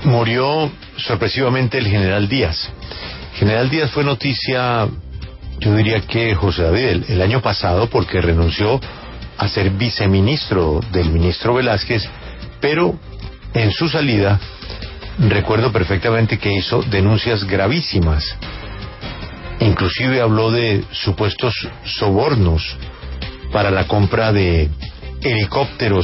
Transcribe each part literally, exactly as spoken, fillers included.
Murió sorpresivamente el general Díaz. General Díaz fue noticia, yo diría que José David, el, el año pasado, porque renunció a ser viceministro del ministro Velázquez, pero en su salida recuerdo perfectamente que hizo denuncias gravísimas. Inclusive habló de supuestos sobornos para la compra de helicópteros.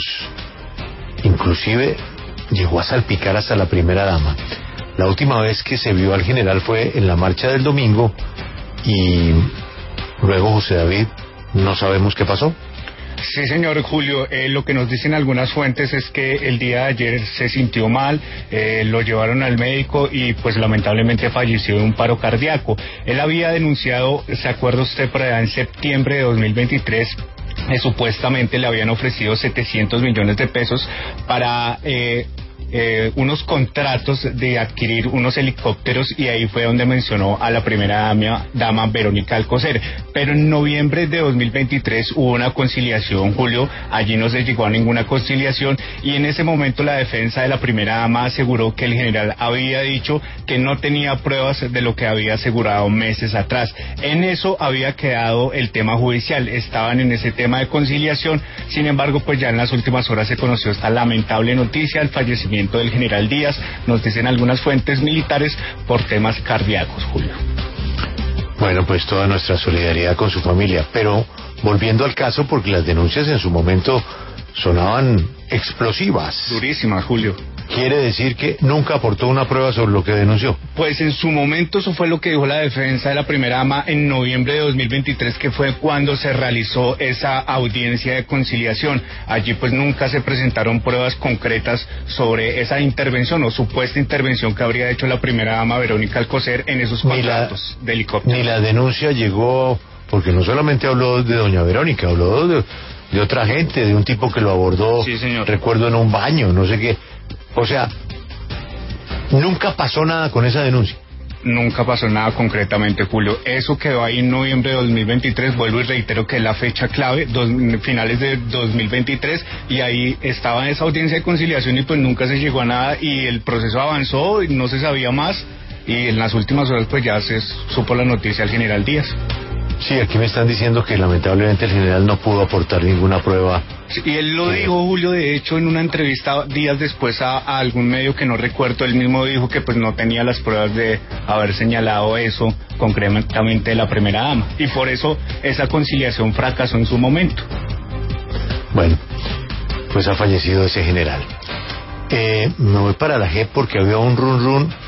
Inclusive llegó a salpicar hasta la primera dama. La última vez que se vio al general fue en la marcha del domingo y luego, José David, no sabemos qué pasó. Sí, señor Julio, eh, lo que nos dicen algunas fuentes es que el día de ayer se sintió mal, eh, lo llevaron al médico y pues lamentablemente falleció de un paro cardíaco. Él había denunciado, ¿se acuerda usted, por allá en septiembre de dos mil veintitrés? Eh, supuestamente le habían ofrecido setecientos millones de pesos para eh, eh, unos contratos de adquirir unos helicópteros, y ahí fue donde mencionó a la primera dama, dama Verónica Alcocer. Pero en noviembre de dos mil veintitrés hubo una conciliación, Julio, allí no se llegó a ninguna conciliación, y en ese momento la defensa de la primera dama aseguró que el general había dicho que no tenía pruebas de lo que había asegurado meses atrás. En eso había quedado el tema judicial, estaban en ese tema de conciliación. Sin embargo, pues ya en las últimas horas se conoció esta lamentable noticia, el fallecimiento del general Díaz, nos dicen algunas fuentes militares, por temas cardíacos, Julio. Bueno, pues toda nuestra solidaridad con su familia, pero volviendo al caso, porque las denuncias en su momento sonaban explosivas. Durísimas, Julio. ¿Quiere decir que nunca aportó una prueba sobre lo que denunció? Pues en su momento eso fue lo que dijo la defensa de la primera dama en noviembre de dos mil veintitrés, que fue cuando se realizó esa audiencia de conciliación. Allí pues nunca se presentaron pruebas concretas sobre esa intervención o supuesta intervención que habría hecho la primera dama Verónica Alcocer en esos contratos de helicópteros. Ni la denuncia llegó, porque no solamente habló de doña Verónica, habló de, de otra gente, de un tipo que lo abordó, sí, señor, recuerdo en un baño, no sé qué. O sea, nunca pasó nada con esa denuncia. Nunca pasó nada concretamente, Julio. Eso quedó ahí en noviembre de dos mil veintitrés, vuelvo y reitero que es la fecha clave, dos, finales de dos mil veintitrés, y ahí estaba esa audiencia de conciliación y pues nunca se llegó a nada y el proceso avanzó y no se sabía más, y en las últimas horas pues ya se supo la noticia al general Díaz. Sí, aquí me están diciendo que lamentablemente el general no pudo aportar ninguna prueba. Sí, y él lo dijo, Julio, de hecho, en una entrevista días después a, a algún medio que no recuerdo, él mismo dijo que pues no tenía las pruebas de haber señalado eso concretamente de la primera dama, y por eso esa conciliación fracasó en su momento. Bueno, pues ha fallecido ese general. Eh, me voy para la J E P porque había un run run